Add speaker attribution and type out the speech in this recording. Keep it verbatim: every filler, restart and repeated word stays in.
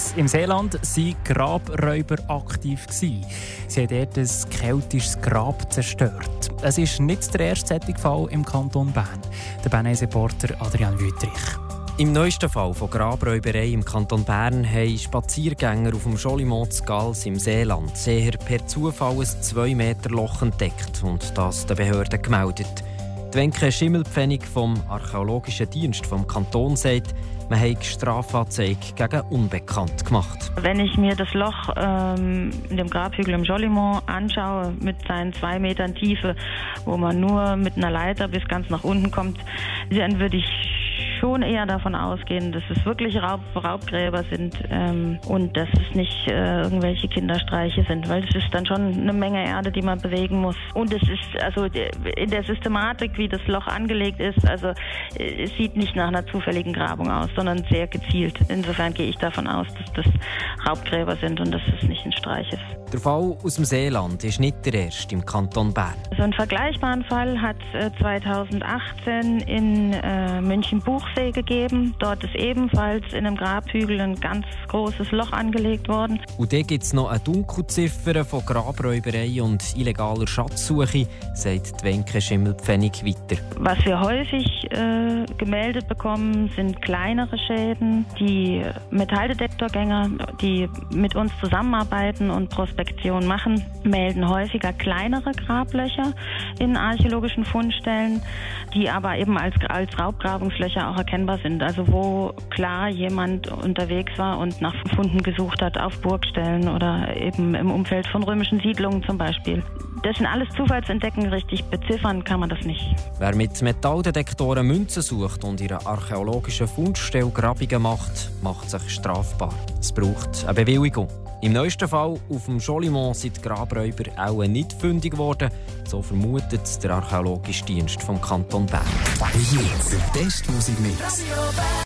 Speaker 1: Im Seeland waren Grabräuber aktiv. Sie haben dort ein keltisches Grab zerstört. Es ist nicht der erste solche Fall im Kanton Bern. Der Bernese-Reporter Adrian Wüttrich.
Speaker 2: Im neuesten Fall von Grabräuberei im Kanton Bern haben Spaziergänger auf dem Jolimont zu Gals im Seeland eher per Zufall ein zwei Meter Loch entdeckt und das den Behörden gemeldet. Die Wenke Schimmelpfennig vom Archäologischen Dienst vom Kanton sagt, man habe Strafanzeige gegen Unbekannt gemacht.
Speaker 3: Wenn ich mir das Loch ähm, in dem Grabhügel im Jolimont anschaue, mit seinen zwei Metern Tiefe, wo man nur mit einer Leiter bis ganz nach unten kommt, dann würde ich schon eher davon ausgehen, dass es wirklich Raub, Raubgräber sind ähm, und dass es nicht äh, irgendwelche Kinderstreiche sind, weil es ist dann schon eine Menge Erde, die man bewegen muss. Und es ist also in der Systematik, wie das Loch angelegt ist, also es sieht nicht nach einer zufälligen Grabung aus, sondern sehr gezielt. Insofern gehe ich davon aus, dass das Raubgräber sind und dass es nicht ein Streich ist.
Speaker 2: Der Fall aus dem Seeland ist nicht der erste im Kanton Bern.
Speaker 3: So einen vergleichbaren Fall hat äh, zweitausendachtzehn in äh, München-Buchsee gegeben. Dort ist ebenfalls in einem Grabhügel ein ganz großes Loch angelegt worden.
Speaker 2: Und dann gibt es noch eine Dunkelziffer von Grabräuberei und illegaler Schatzsuche, sagt die Wenke Schimmelpfennig weiter.
Speaker 3: Was wir häufig äh, gemeldet bekommen, sind kleinere Schäden. Die Metalldetektorgänger, die mit uns zusammenarbeiten und Prospektion machen, melden häufiger kleinere Grablöcher in archäologischen Fundstellen, die aber eben als, als Raubgrabungslöcher auch erkennbar sind. Also wo klar jemand unterwegs war und nach Funden gesucht hat auf Burgstellen oder eben im Umfeld von römischen Siedlungen zum Beispiel. Das sind alles Zufallsentdecken, richtig beziffern kann man das nicht.
Speaker 2: Wer mit Metalldetektoren Münzen sucht und ihre archäologischen Fundstelle Grabungen macht, macht sich strafbar. Es braucht eine Bewilligung. Im neuesten Fall auf dem Jolimont sind die Grabräuber auch nicht fündig geworden. So vermutet der Archäologische Dienst vom Kanton Bern.
Speaker 4: Jetzt der beste Musikmix.